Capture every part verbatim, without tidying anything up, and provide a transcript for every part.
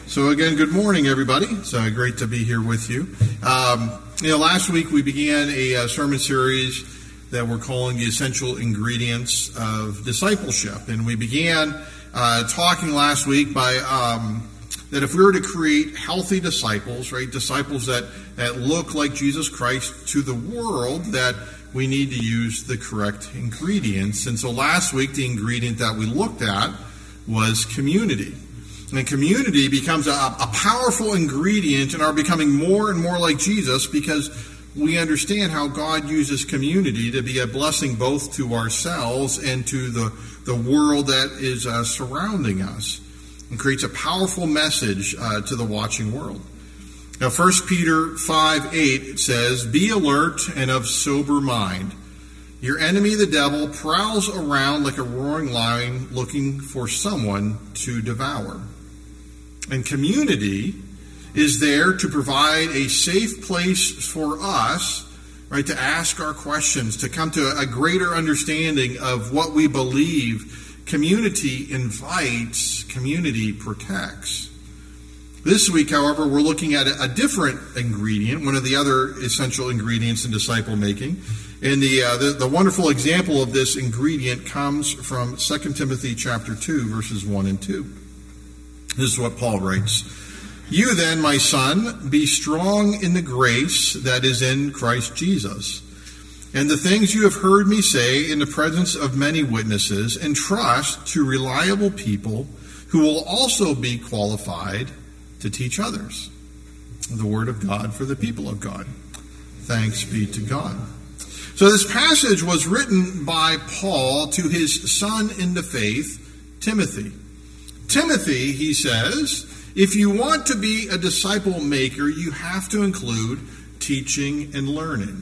So again, good morning, everybody. It's uh, great to be here with you. Um, you know, last week we began a uh, sermon series that we're calling the Essential Ingredients of Discipleship, and we began uh, talking last week by um, that if we were to create healthy disciples, right, disciples that that look like Jesus Christ to the world, that we need to use the correct ingredients. And so last week the ingredient that we looked at was community. And community becomes a, a powerful ingredient in our becoming more and more like Jesus, because we understand how God uses community to be a blessing both to ourselves and to the, the world that is uh, surrounding us, and creates a powerful message uh, to the watching world. Now, First Peter five eight says, "Be alert and of sober mind. Your enemy, the devil, prowls around like a roaring lion looking for someone to devour." And community is there to provide a safe place for us, right, to ask our questions, to come to a greater understanding of what we believe. Community invites, community protects. This week, however, we're looking at a different ingredient, one of the other essential ingredients in disciple making. And the, uh, the the wonderful example of this ingredient comes from Second Timothy chapter two, verses one and two. This is what Paul writes. "You then, my son, be strong in the grace that is in Christ Jesus. And the things you have heard me say in the presence of many witnesses, entrust to reliable people who will also be qualified to teach others." The word of God for the people of God. Thanks be to God. So this passage was written by Paul to his son in the faith, Timothy. Timothy, he says, if you want to be a disciple maker, you have to include teaching and learning.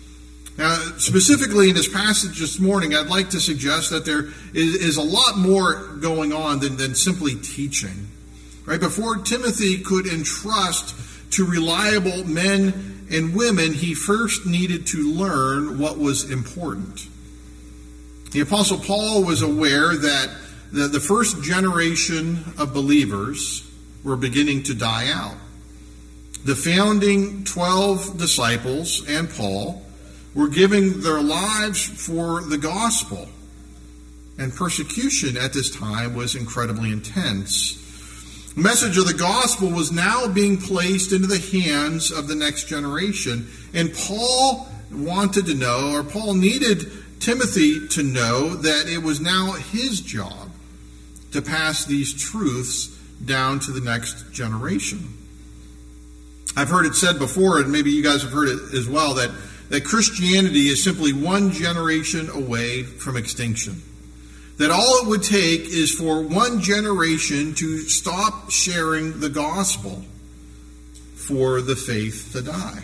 Now, specifically in this passage this morning, I'd like to suggest that there is, is a lot more going on than, than simply teaching. Right? Before Timothy could entrust to reliable men and women, he first needed to learn what was important. The Apostle Paul was aware that the, the first generation of believers were beginning to die out. The founding twelve disciples and Paul were giving their lives for the gospel, and persecution at this time was incredibly intense. The message of the gospel was now being placed into the hands of the next generation, and Paul wanted to know, or Paul needed Timothy to know, that it was now his job to pass these truths down to the next generation. I've heard it said before, and maybe you guys have heard it as well, that, that Christianity is simply one generation away from extinction. That all it would take is for one generation to stop sharing the gospel for the faith to die.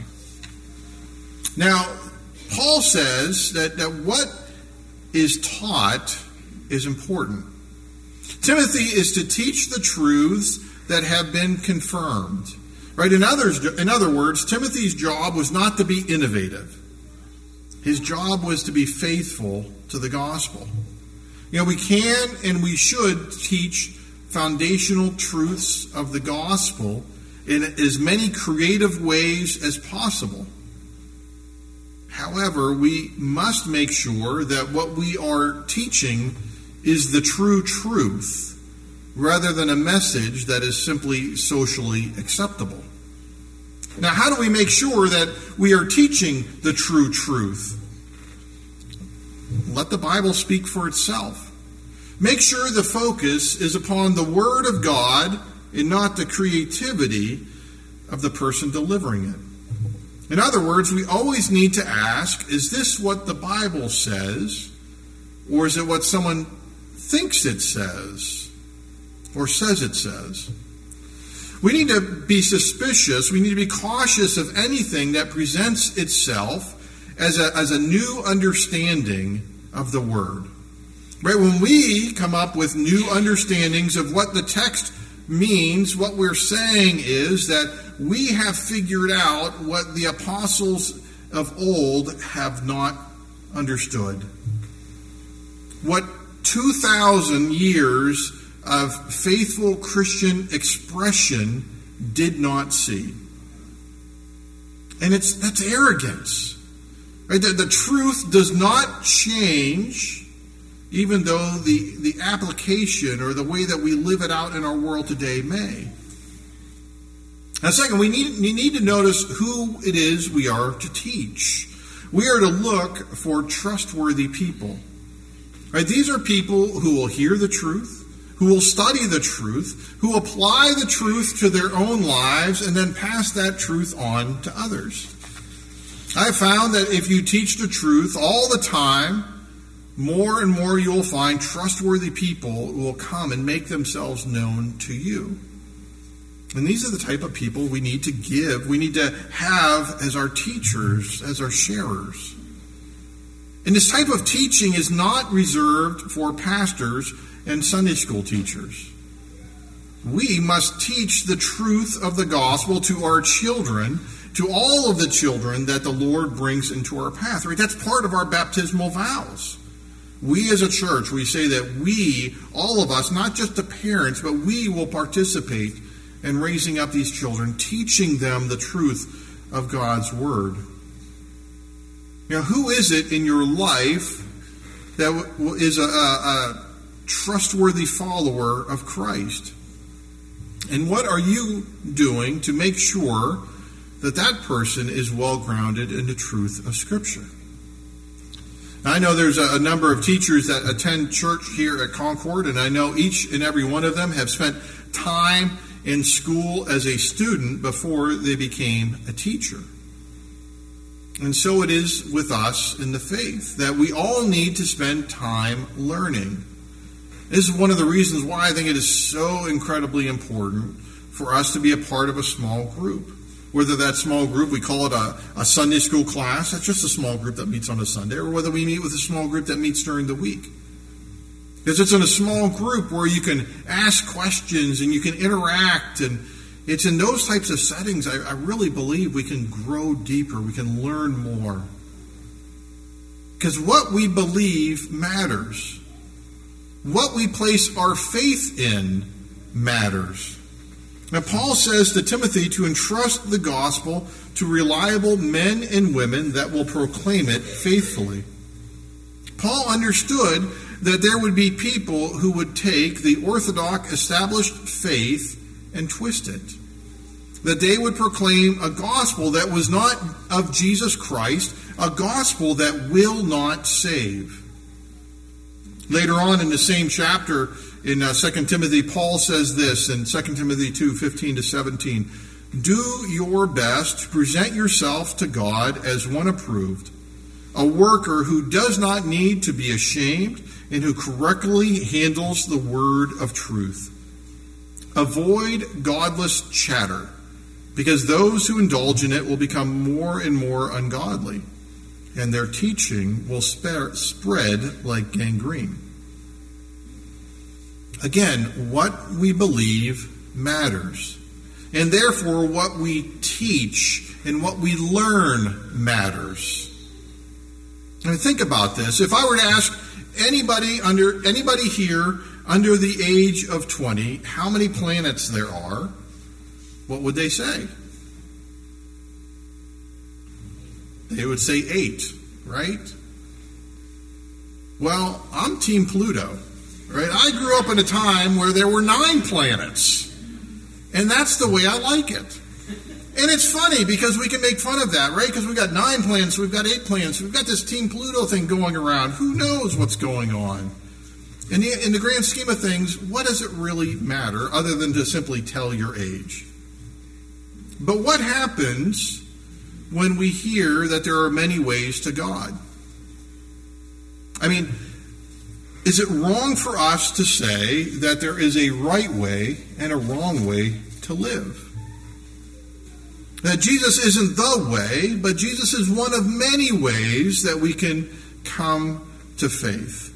Now, Paul says that, that what is taught is important. Timothy is to teach the truths that have been confirmed. Right? In others, in other words, Timothy's job was not to be innovative. His job was to be faithful to the gospel. You know, we can and we should teach foundational truths of the gospel in as many creative ways as possible. However, we must make sure that what we are teaching is the true truth, rather than a message that is simply socially acceptable. Now, how do we make sure that we are teaching the true truth? Let the Bible speak for itself. Make sure the focus is upon the Word of God and not the creativity of the person delivering it. In other words, we always need to ask, is this what the Bible says, or is it what someone thinks it says, or says it says? We need to be suspicious, we need to be cautious of anything that presents itself as a, as a new understanding of the Word. Right? When we come up with new understandings of what the text means, what we're saying is that we have figured out what the apostles of old have not understood. What two thousand years of faithful Christian expression did not see. And it's that's arrogance. Right? The, the truth does not change, even though the, the application or the way that we live it out in our world today may. Now, second, we need, we need to notice who it is we are to teach. We are to look for trustworthy people. Right? These are people who will hear the truth, who will study the truth, who apply the truth to their own lives, and then pass that truth on to others. I've found that if you teach the truth all the time, more and more you will find trustworthy people who will come and make themselves known to you. And these are the type of people we need to give, we need to have as our teachers, as our sharers. And this type of teaching is not reserved for pastors and Sunday school teachers. We must teach the truth of the gospel to our children, to all of the children that the Lord brings into our path. Right? That's part of our baptismal vows. We as a church, we say that we, all of us, not just the parents, but we will participate in raising up these children, teaching them the truth of God's word. Now, who is it in your life that is a, a, a trustworthy follower of Christ? And what are you doing to make sure that that person is well grounded in the truth of Scripture? Now, I know there's a, a number of teachers that attend church here at Concord, and I know each and every one of them have spent time in school as a student before they became a teacher. And so it is with us in the faith, that we all need to spend time learning. This is one of the reasons why I think it is so incredibly important for us to be a part of a small group. Whether that small group, we call it a, a Sunday school class, that's just a small group that meets on a Sunday, or whether we meet with a small group that meets during the week. Because it's in a small group where you can ask questions and you can interact, and it's in those types of settings I, I really believe we can grow deeper, we can learn more. Because what we believe matters. What we place our faith in matters. Now, Paul says to Timothy to entrust the gospel to reliable men and women that will proclaim it faithfully. Paul understood that there would be people who would take the orthodox established faith and twist it. That they would proclaim a gospel that was not of Jesus Christ, a gospel that will not save. Later on in the same chapter, in uh, Second Timothy, Paul says this in Second Timothy two, fifteen to seventeen, "Do your best to present yourself to God as one approved, a worker who does not need to be ashamed and who correctly handles the word of truth. Avoid godless chatter, because those who indulge in it will become more and more ungodly, and their teaching will spread like gangrene." Again, what we believe matters. And therefore, what we teach and what we learn matters. I mean, think about this. If I were to ask anybody under anybody here under the age of twenty how many planets there are, what would they say? They would say eight, right? Well, I'm Team Pluto, right? I grew up in a time where there were nine planets, and that's the way I like it. And it's funny because we can make fun of that, right? Because we've got nine planets, we've got eight planets, we've got this Team Pluto thing going around. Who knows what's going on? In the, in the grand scheme of things, what does it really matter other than to simply tell your age? But what happens when we hear that there are many ways to God? I mean, is it wrong for us to say that there is a right way and a wrong way to live? That Jesus isn't the way, but Jesus is one of many ways that we can come to faith.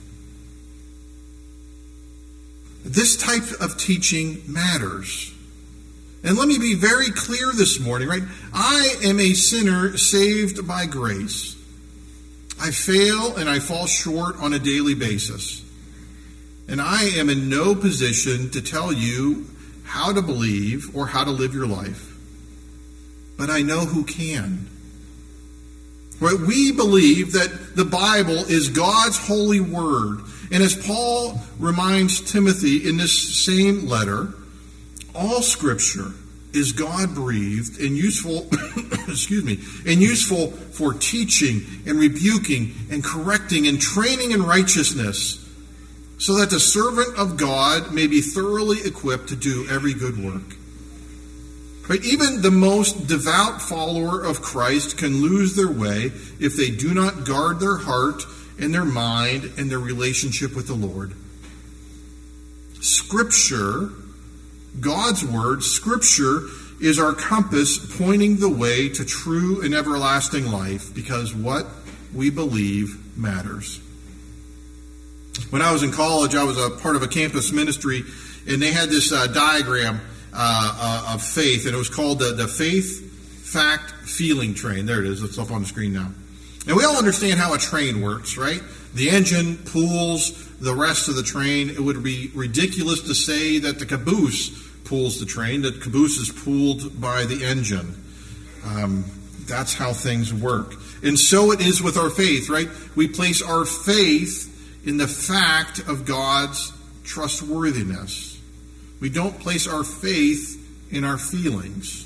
This type of teaching matters. And let me be very clear this morning, right? I am a sinner saved by grace. I fail and I fall short on a daily basis. And I am in no position to tell you how to believe or how to live your life. But I know who can. Right? We believe that the Bible is God's holy word. And as Paul reminds Timothy in this same letter, all Scripture is God-breathed and useful, excuse me, and useful for teaching and rebuking and correcting and training in righteousness, so that the servant of God may be thoroughly equipped to do every good work. Right? Even the most devout follower of Christ can lose their way if they do not guard their heart and their mind and their relationship with the Lord. Scripture, God's Word, Scripture is our compass pointing the way to true and everlasting life, because what we believe matters. When I was in college, I was a part of a campus ministry, and they had this uh, diagram uh, uh, of faith, and it was called the, the Faith, Fact, Feeling Train. There it is. It's up on the screen now. And we all understand how a train works, right? The engine pulls the rest of the train. It would be ridiculous to say that the caboose pulls the train, that caboose is pulled by the engine. Um, that's how things work. And so it is with our faith, right? We place our faith in the fact of God's trustworthiness. We don't place our faith in our feelings.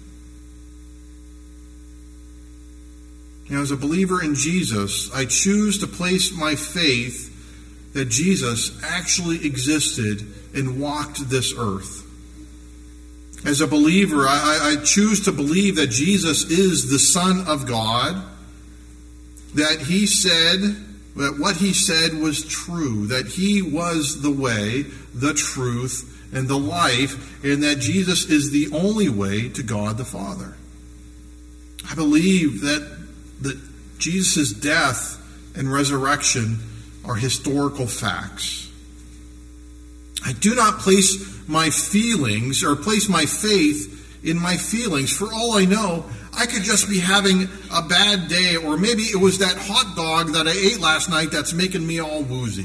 Now, as a believer in Jesus, I choose to place my faith that Jesus actually existed and walked this earth. As a believer, I, I choose to believe that Jesus is the Son of God, that he said, that what he said was true, that he was the way, the truth, and the life, and that Jesus is the only way to God the Father. I believe that, that Jesus' death and resurrection are historical facts. I do not place my feelings or place my faith in my feelings. For all I know, I could just be having a bad day, or maybe it was that hot dog that I ate last night that's making me all woozy.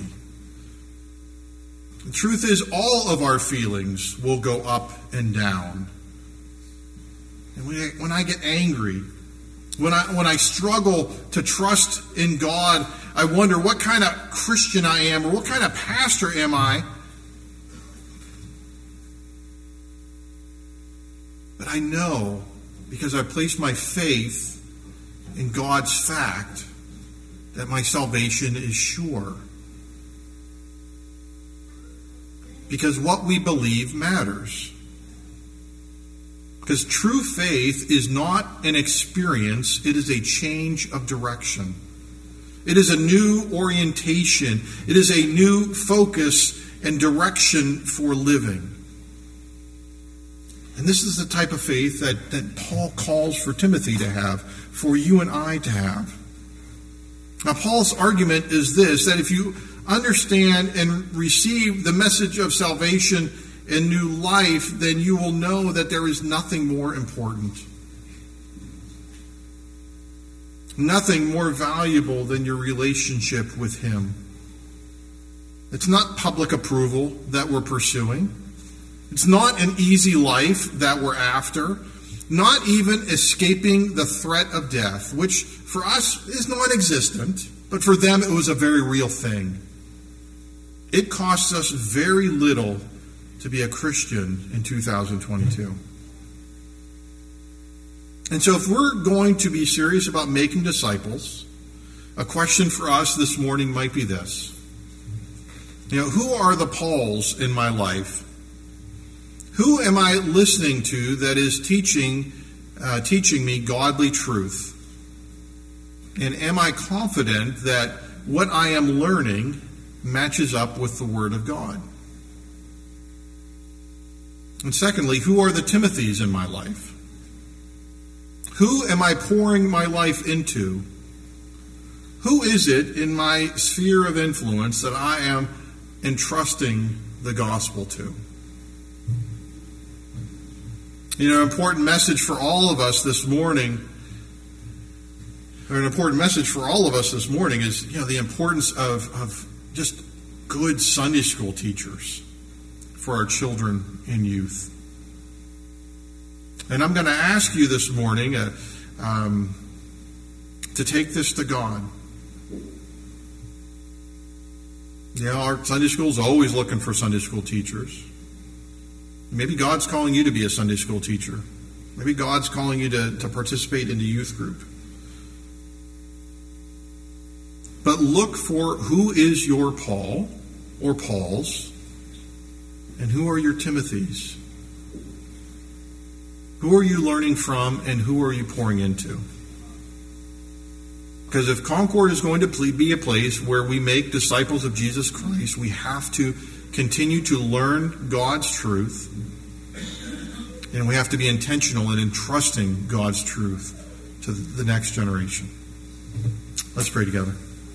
The truth is, all of our feelings will go up and down. And when I, when I get angry, when I when I struggle to trust in God, I wonder what kind of Christian I am, or what kind of pastor am I? But I know, because I place my faith in God's fact, that my salvation is sure. Because what we believe matters. Because true faith is not an experience, it is a change of direction. It is a new orientation. It is a new focus and direction for living. And this is the type of faith that, that Paul calls for Timothy to have, for you and I to have. Now, Paul's argument is this, that if you understand and receive the message of salvation and new life, then you will know that there is nothing more important. Nothing more valuable than your relationship with Him. It's not public approval that we're pursuing. It's not an easy life that we're after. Not even escaping the threat of death, which for us is non-existent, but for them it was a very real thing. It costs us very little to be a Christian in two thousand twenty-two. And so if we're going to be serious about making disciples, a question for us this morning might be this. You know, who are the Pauls in my life? Who am I listening to that is teaching, uh, teaching me godly truth? And am I confident that what I am learning matches up with the Word of God? And secondly, who are the Timothys in my life? Who am I pouring my life into? Who is it in my sphere of influence that I am entrusting the gospel to? You know, an important message for all of us this morning, or an important message for all of us this morning is, you know, the importance of, of just good Sunday school teachers for our children and youth. And I'm going to ask you this morning uh, um, to take this to God. You know, our Sunday school is always looking for Sunday school teachers. Maybe God's calling you to be a Sunday school teacher. Maybe God's calling you to, to participate in the youth group. But look for who is your Paul or Pauls, and who are your Timothys? Who are you learning from, and who are you pouring into? Because if Concord is going to be a place where we make disciples of Jesus Christ, we have to continue to learn God's truth, and we have to be intentional in entrusting God's truth to the next generation. Let's pray together.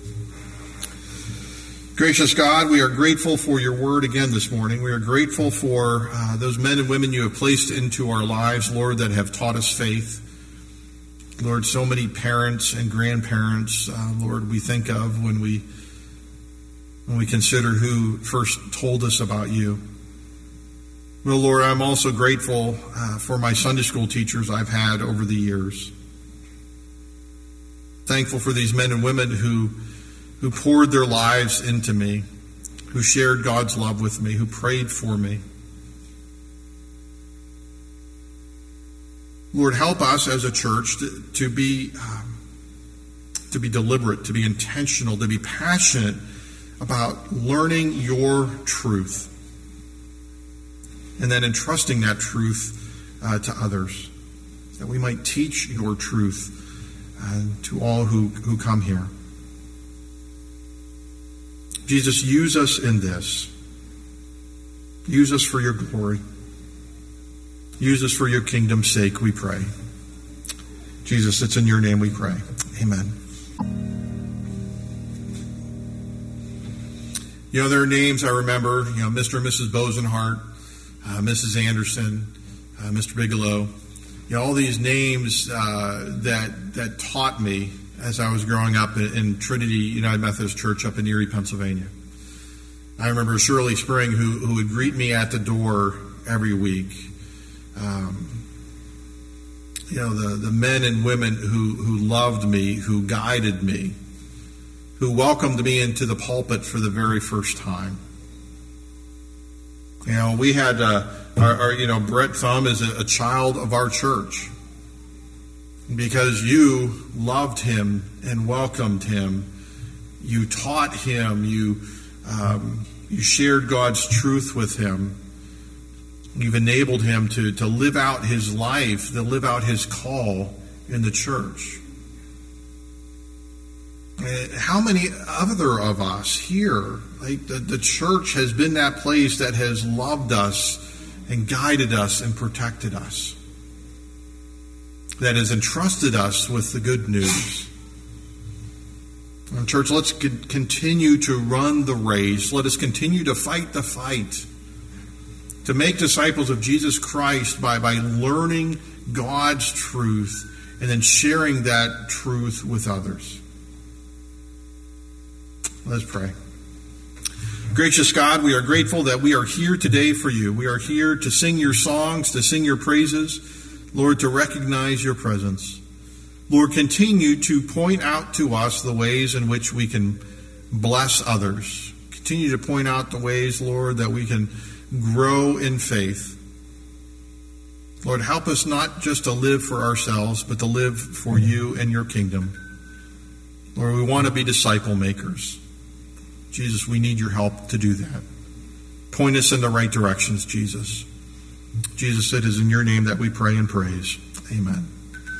Gracious God, we are grateful for your word again this morning. We are grateful for uh, those men and women you have placed into our lives, Lord, that have taught us faith. Lord, so many parents and grandparents, uh, Lord, we think of when we when we consider who first told us about you. Well, Lord, I'm also grateful uh, for my Sunday school teachers I've had over the years. Thankful for these men and women who who poured their lives into me, who shared God's love with me, who prayed for me. Lord, help us as a church to, to be um, to be deliberate, to be intentional, to be passionate about learning your truth, and then entrusting that truth uh, to others, that we might teach your truth uh, to all who, who come here. Jesus, use us in this. Use us for your glory. Use us for your kingdom's sake, we pray. Jesus, it's in your name we pray. Amen. You know, there are names I remember, you know, Mister and Missus Bosenhart, uh, Missus Anderson, uh, Mister Bigelow. You know, all these names uh, that that taught me as I was growing up in, in Trinity United Methodist Church up in Erie, Pennsylvania. I remember Shirley Spring, who, who would greet me at the door every week. Um, you know, the, the men and women who, who loved me, who guided me, who welcomed me into the pulpit for the very first time. You know, we had, uh, our, our, you know, Brett Thumb is a, a child of our church. Because you loved him and welcomed him, you taught him, you um, you shared God's truth with him. You've enabled him to, to live out his life, to live out his call in the church. How many other of us here, like the, the church has been that place that has loved us and guided us and protected us, that has entrusted us with the good news. And church, let's continue to run the race. Let us continue to fight the fight, to make disciples of Jesus Christ by, by learning God's truth and then sharing that truth with others. Let's pray. Gracious God, we are grateful that we are here today for you. We are here to sing your songs, to sing your praises, Lord, to recognize your presence. Lord, continue to point out to us the ways in which we can bless others. Continue to point out the ways, Lord, that we can grow in faith. Lord, help us not just to live for ourselves, but to live for you and your kingdom. Lord, we want to be disciple makers. Jesus, we need your help to do that. Point us in the right directions, Jesus. Jesus, it is in your name that we pray and praise. Amen.